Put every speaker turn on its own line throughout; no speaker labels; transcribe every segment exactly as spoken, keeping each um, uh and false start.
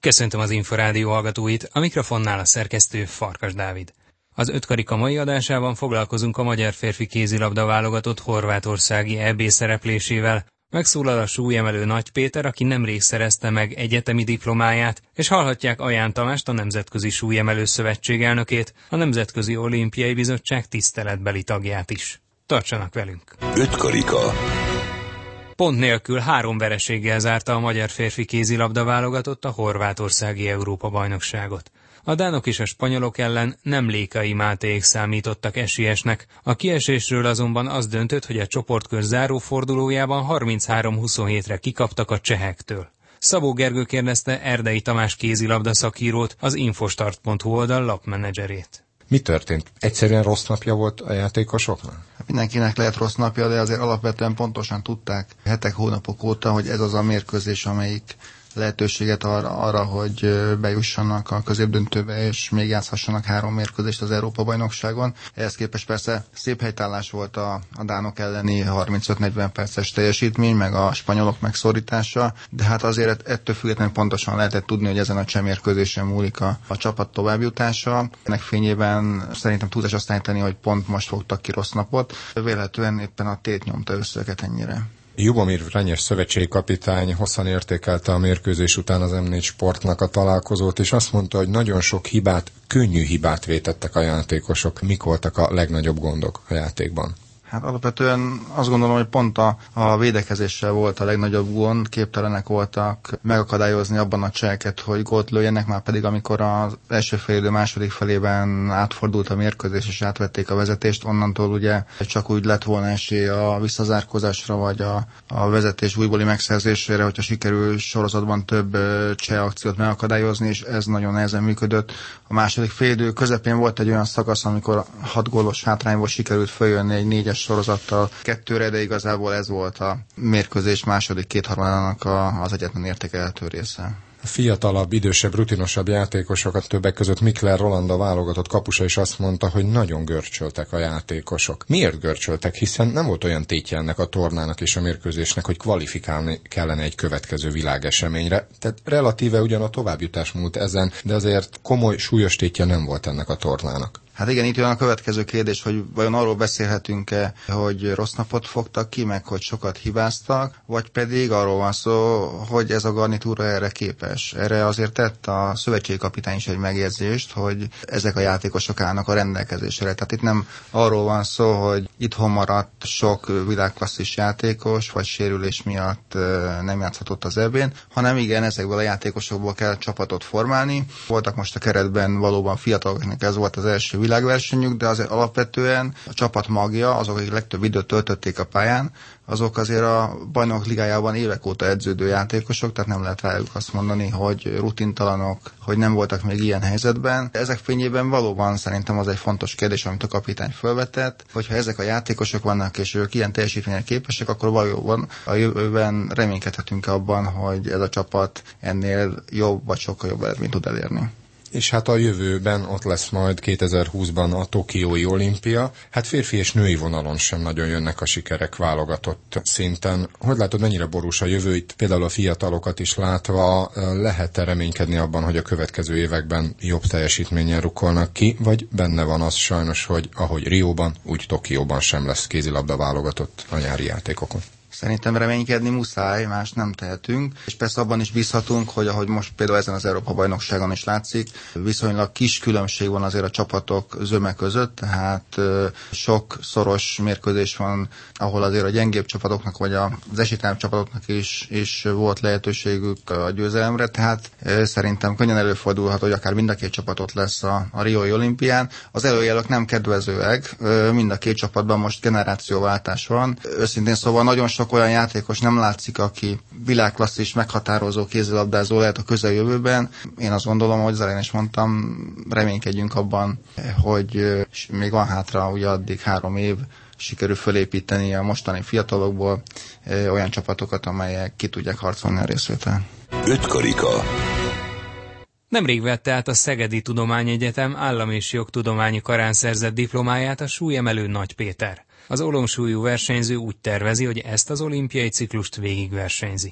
Köszöntöm az Inforádió hallgatóit, a mikrofonnál a szerkesztő Farkas Dávid. Az ötkarika mai adásában foglalkozunk a magyar férfi kézilabda válogatott horvátországi é bé szereplésével. Megszólal a súlyemelő Nagy Péter, aki nemrég szerezte meg egyetemi diplomáját, és hallhatják Aján Tamást, a Nemzetközi Súlyemelő Szövetség elnökét, a Nemzetközi Olimpiai Bizottság tiszteletbeli tagját is. Tartsanak velünk!
Ötkarika.
Pont nélkül három vereséggel zárta a magyar férfi kézilabda válogatott a horvátországi Európa-bajnokságot. A dánok és a spanyolok ellen nem Lékai Mátéék számítottak esélyesnek, a kiesésről azonban az döntött, hogy a csoportkör záró fordulójában harminchárom huszonhétre kikaptak a csehektől. Szabó Gergő kérdezte Erdei Tamás kézilabda szakírót, az infostart pont hu oldal lapmenedzserét.
Mi történt? Egyszerűen rossz napja volt a játékosoknak?
Mindenkinek lehet rossz napja, de azért alapvetően pontosan tudták hetek, hónapok óta, hogy ez az a mérkőzés, amelyik lehetőséget arra, arra, hogy bejussanak a középdöntőbe, és még játszhassanak három mérkőzést az Európa-bajnokságon. Ehhez képest persze szép helytállás volt a, a dánok elleni harmincöt-negyven perces teljesítmény, meg a spanyolok megszorítása, de hát azért ettől függetlenül pontosan lehetett tudni, hogy ezen a cseh mérkőzésen múlik a, a csapat továbbjutása. Ennek fényében szerintem túlzás azt állítani, hogy pont most fogtak ki rossz napot. Vélhetően éppen a tét nyomta össze őket ennyire.
Jubomir Vranyes szövetségi kapitány hosszan értékelte a mérkőzés után az em négy Sportnak a találkozót, és azt mondta, hogy nagyon sok hibát, könnyű hibát vétettek a játékosok. Mik voltak a legnagyobb gondok a játékban?
Hát alapvetően azt gondolom, hogy pont a, a védekezéssel volt a legnagyobb gond, képtelenek voltak megakadályozni abban a cseheket, hogy gólt lőjenek, már pedig amikor az első félidő második felében átfordult a mérkőzés és átvették a vezetést, onnantól ugye csak úgy lett volna esély a visszazárkózásra, vagy a, a vezetés újbóli megszerzésére, hogyha sikerül sorozatban több cseh akciót megakadályozni, és ez nagyon nehezen működött. A második félidő közepén volt egy olyan szakasz, amikor hat gólos hátrányból sikerült följönni egy négyes sorozattal kettőre, de igazából ez volt a mérkőzés második kétharmadának az egyetlen értékelhető része.
A fiatalabb, idősebb, rutinosabb játékosokat, többek között Mikler Roland, a válogatott kapusa is azt mondta, hogy nagyon görcsöltek a játékosok. Miért görcsöltek? Hiszen nem volt olyan tétje ennek a tornának és a mérkőzésnek, hogy kvalifikálni kellene egy következő világeseményre. Tehát relatíve ugyan a továbbjutás múlt ezen, de azért komoly, súlyos tétje nem volt ennek a tornának.
Hát igen, itt jön a következő kérdés, hogy vajon arról beszélhetünk-e, hogy rossz napot fogtak ki, meg hogy sokat hibáztak, vagy pedig arról van szó, hogy ez a garnitúra erre képes. Erre azért tett a szövetségi kapitány is egy megjegyzést, hogy ezek a játékosok állnak a rendelkezésre. Tehát itt nem arról van szó, hogy itthon maradt sok világklasszis játékos, vagy sérülés miatt nem játszhatott az é bén, hanem igen, ezekből a játékosokból kell csapatot formálni. Voltak most a keretben valóban fiataloknak, ez volt az első világversenyük, de azért alapvetően a csapat magja, azok, akik legtöbb időt töltötték a pályán, azok azért a Bajnokok Ligájában évek óta edződő játékosok, tehát nem lehet rájuk azt mondani, hogy rutintalanok, hogy nem voltak még ilyen helyzetben. Ezek fényében valóban szerintem az egy fontos kérdés, amit a kapitány felvetett, hogyha ezek a játékosok vannak, és ők ilyen teljesítményre képesek, akkor valóban a jövőben reménykedhetünk abban, hogy ez a csapat ennél jobb, vagy sokkal jobb eredményt tud elérni.
És hát a jövőben ott lesz majd kétezer-húszban a Tokiói olimpia. Hát férfi és női vonalon sem nagyon jönnek a sikerek válogatott szinten. Hogy látod, mennyire borús a jövő, itt például a fiatalokat is látva, lehet-e reménykedni abban, hogy a következő években jobb teljesítménnyel rukkolnak ki, vagy benne van az sajnos, hogy ahogy Rióban, úgy Tokióban sem lesz kézilabda válogatott a nyári játékokon?
Szerintem reménykedni muszáj, más nem tehetünk, és persze abban is bízhatunk, hogy ahogy most például ezen az Európa-bajnokságon is látszik, viszonylag kis különbség van azért a csapatok zöme között, tehát sok szoros mérkőzés van, ahol azért a gyengébb csapatoknak, vagy az esélytelenebb csapatoknak is, is volt lehetőségük a győzelemre, tehát szerintem könnyen előfordulhat, hogy akár mind a két csapatot lesz a, a Riói olimpián. Az előjelök nem kedvezőek, mind a két csapatban most generációváltás van. Őszintén szóval nagyon sok olyan játékos nem látszik, aki világklasszis, meghatározó kézilabdázó lehet a közeljövőben. Én azt gondolom, hogy az elején is mondtam, reménykedjünk abban, hogy még van hátra ugye addig három év, sikerül fölépíteni a mostani fiatalokból olyan csapatokat, amelyek ki tudják harcolni a részvétel.
Ötkarika.
Nemrég vette át a Szegedi Tudományegyetem állam- és jogtudományi karán szerzett diplomáját a súlyemelő Nagy Péter. Az ollósúlyú versenyző úgy tervezi, hogy ezt az olimpiai ciklust végigversenyzi.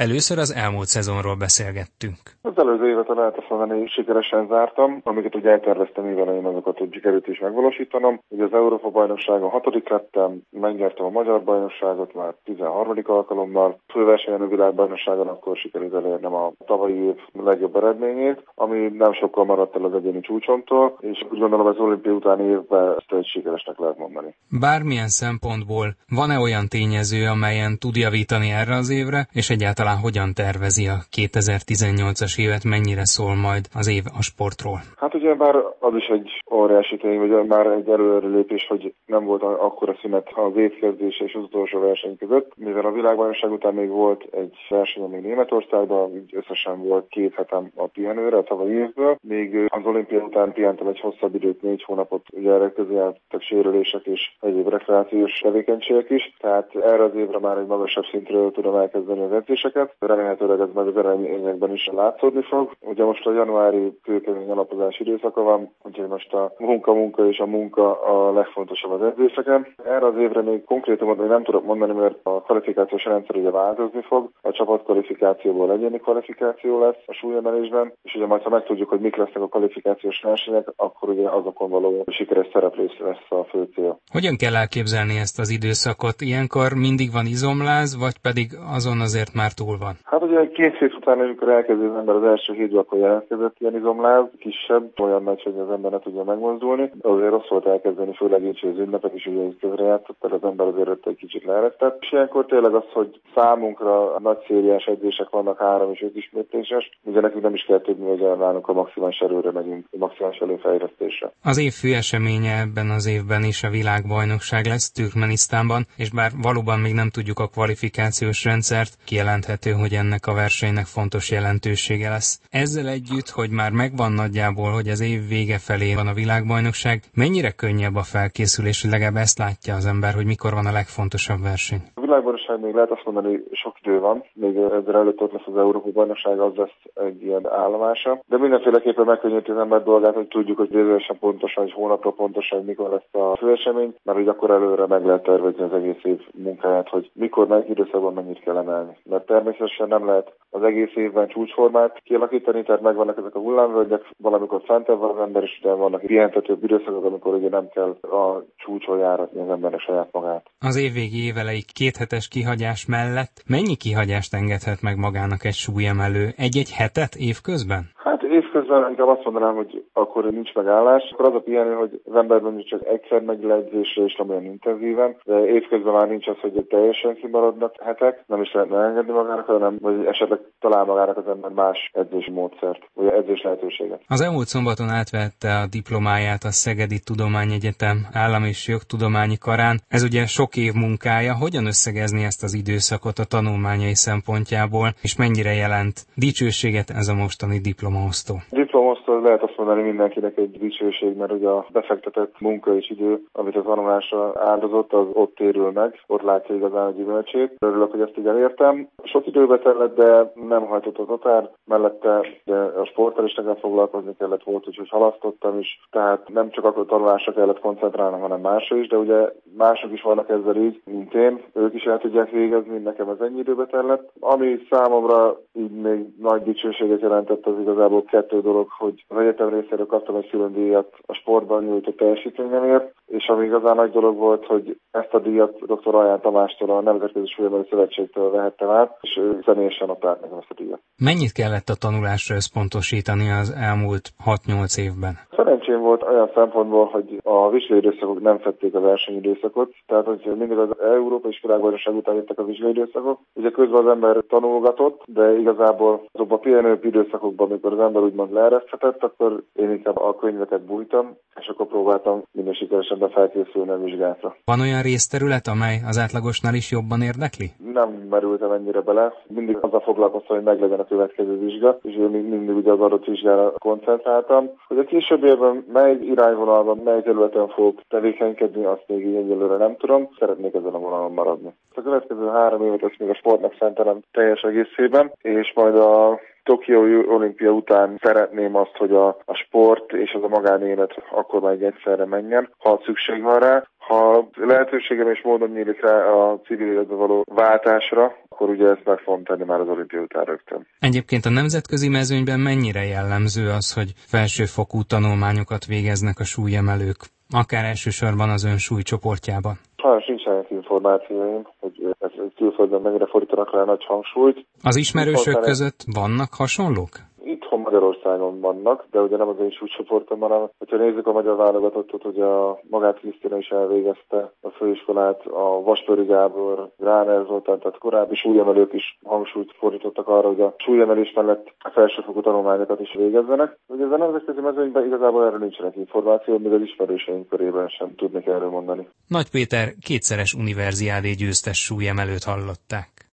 Először az elmúlt szezonról beszélgettünk.
Az előző évet a lehet azt mondani, sikeresen zártam, amiket ugye elterveztem évelején, azokat úgy sikerült is megvalósítanom. Ugye az Európa-bajnokságon hatodik lettem, megnyertem a magyar bajnokságot már tizenharmadik alkalommal, főversenyen a világbajnokságon akkor sikerült elérnem a tavalyi év legjobb eredményét, ami nem sokkal maradt el az egyéni csúcsomtól, és úgy gondolom az olimpia utáni évben ezt egy sikeresnek lehet mondani.
Bármilyen szempontból van-e olyan tényező, amelyen tud javítani erre az évre, és egyáltalán hogyan tervezi a kétezer-tizennyolcas évet, mennyire szól majd az év a sportról?
Hát ugye már az is egy óriási tény, vagy már egy előrelépés, hogy nem volt akkora szünet az évkezdése és az utolsó verseny között, mivel a világbajnokság után még volt egy verseny még Németországban, így összesen volt két hetem a pihenőre a tavalyi évből, még az olimpia után pihentem egy hosszabb időt, négy hónapot, ugye erre közé álltak sérülések és egyéb rekreációs tevékenységek is, tehát erre az évre már egy magasabb szintről tudom elkezdeni az edzéseket. Remélhetőleg ez majd az eredményekben is látszódni fog. Ugye most a januári kőkemény alapozás időszaka van, úgyhogy most a munka-munka és a munka a legfontosabb az edzéseken. Erre az évre még konkrétumot még nem tudok mondani, mert a kvalifikációs rendszer ugye változni fog. A csapatkvalifikációból egyéni kvalifikáció lesz a súlyemelésben, és ugye majd ha megtudjuk, hogy mik lesznek a kvalifikációs versenyek, akkor ugye azokon való sikeres szereplés lesz a fő cél.
Hogyan kell elképzelni ezt az időszakot? Ilyenkor mindig van izomláz, vagy pedig azon azért már túl van?
Hát ugye két hét után, amikor elkezdő az ember az első hétben, akkor jelentkezett ilyen izomláz, kisebb, olyan nagy, hogy az ember ne tudja megmozdulni. Azért rossz volt elkezdeni, főleg így, hogy az ünnepek is ugye közrejátszott, tehát az ember azért egy kicsit leeresztett. És ilyenkor tényleg az, hogy számunkra nagy szériás edzések vannak, három és öt ismétléses, ugye nekünk nem is kell tudni, hogy elválunk a maximális erőre megyünk, a maximális előfejlesztésre.
Az év fő eseménye ebben az évben is a világbajnokság lesz Türkmenisztánban, és bár valóban még nem tudjuk a kvalifikációs rendszert, kijelenthető, hogy ennek a versenynek fontos jelentősége lesz. Ezzel együtt, hogy már megvan nagyjából, hogy az év vége felé van a világbajnokság, mennyire könnyebb a felkészülés, hogy legalább ezt látja az ember, hogy mikor van a legfontosabb verseny?
A világbajnokság még lehet azt mondani, sok idő van, még ezzel előtt ott lesz az Európa-bajnokság, az lesz egy ilyen állomása, de mindenféleképpen megkönnyíti az ember dolgát, hogy tudjuk, hogy végülesen pontosan, hogy hónapra pontosan, hogy mikor lesz a főesemény, mert hogy akkor előre meg lehet tervezni az egész év munkáját, hogy mikor, melyik időszakban mennyit kell emelni. Mert természetesen nem lehet az egész évben csúcsformát kialakítani, tehát megvannak ezek a hullámvölgyek, valamikor fentebb van az ember, és utána vannak pihentetőbb időszakok, amikor ugye nem kell a csúcson járatni az embernek saját magát.
Az évvégi évelei kéthetes kihagyás mellett mennyi kihagyást engedhet meg magának egy súlyemelő? Egy-egy hetet évközben?
Hát évközben inkább azt mondanám, hogy akkor nincs megállás. Akkor az a pihenő, hogy az ember mondjuk csak egyszer megy le edzésre, és nem olyan intenzíven, de évközben már nincs az, hogy teljesen kimaradnak hetek, nem is lehetne engedni magának, hanem vagy esetleg talál magának az ember más edzési módszert, vagy edzés lehetőséget.
Az elmúlt szombaton átvette a diplomáját a Szegedi Tudományegyetem Állam- és Jogtudományi Karán. Ez ugye sok év munkája. Hogyan összegezni ezt az időszakot a tanulmányai szempontjából, és mennyire jelent dicsőséget ez a mostani diplomaosztó?
Diplomaosztó lehet azt mondani mindenkinek egy dicsőség, mert ugye a befektetett munka és idő, amit a tanulásra áldozott, az ott térül meg, ott látja igazán a gyümölcsét. Örülök, hogy ezt így elértem. Sok időbe tellett, de nem hajtott a tatár, mellette de a sporttal is nekem foglalkozni kellett, volt, úgyhogy halasztottam is, tehát nem csak a tanulásra kellett koncentrálnom, hanem másra is, de ugye mások is vannak ezzel így, mint én, ők is el tudják végezni, nekem ez ennyi időbe tellett. Ami számomra így még nagy dicsőséget jelentett, az igazából kettő dolog, hogy az egyetem részéről kaptam egy külön díjat a sportban nyújtott teljesítményemért, és ami igazán nagy dolog volt, hogy ezt a díjat dr. Aján Tamástól, a Nemzetközi Súlyemelő Szövetségtől vehettem át, és ő személyesen adták nekem ezt a díjat. Mennyit
kellett a tanulásra összpontosítani az elmúlt hat-nyolc évben?
Szerencsém volt olyan szempontból, hogy a vizsgaidőszakok nem fedték a versenyidőszakot, tehát hogy mindig az Európa és világbajnokság után jöttek a vizsgaidőszakok. Ugye közben az ember tanulgatott, de igazából azokban a pihenőbb időszakokban, amikor az ember úgymond leereszthetett, akkor én inkább a könyveket bújtam, és akkor próbáltam minden sikeresebben felkészülni a vizsgátra.
Van olyan részterület, amely az átlagosnál is jobban érdekli?
Nem merültem ennyire bele. Mindig azzal foglalkoztam, hogy meglegyen a következő vizsga, és én mindig ugye az adott vizsgára koncentráltam. Hogy a későbbiekben mely irányvonalban, mely területen fogok tevékenykedni, azt még így egyelőre nem tudom. Szeretnék ezen a vonalon maradni. A következő három évet ezt még a sportnak szentelem teljes egészében, és majd a Tokiói olimpia után szeretném azt, hogy a, a sport és az a magánélet akkor már egyszerre menjen, ha szükség van rá. Ha lehetőségem és módon nyílik rá a civil életbe való váltásra, akkor ugye ezt meg fogom tenni már az olimpia után rögtön.
Egyébként a nemzetközi mezőnyben mennyire jellemző az, hogy felsőfokú tanulmányokat végeznek a súlyemelők, akár elsősorban az ön súlycsoportjában?
Sajnos nincsenek információim, hogy ez külföldön mennyire fordítanak rá nagy hangsúlyt.
Az ismerősök között vannak hasonlók?
Itthon Magyarországon vannak, de ugye nem az én súlycsoportom, hanem hogyha nézzük a magyar válogatottat, hogy a magát Krisztina is elvégezte a főiskolát, a Vaspöri Gábor, Ráner Zoltán, tehát korábbi súlyemelők is hangsúlyt fordítottak arra, hogy a súlyemelés mellett a felsőfokú tanulmányokat is végezzenek. Ugye ez a nemzetközi mezőnyben igazából erről nincsenek információ, még az ismerőseink körében sem tudnék erről mondani.
Nagy Péter kétszeres univerziádé győztes súlyemelőt hallották.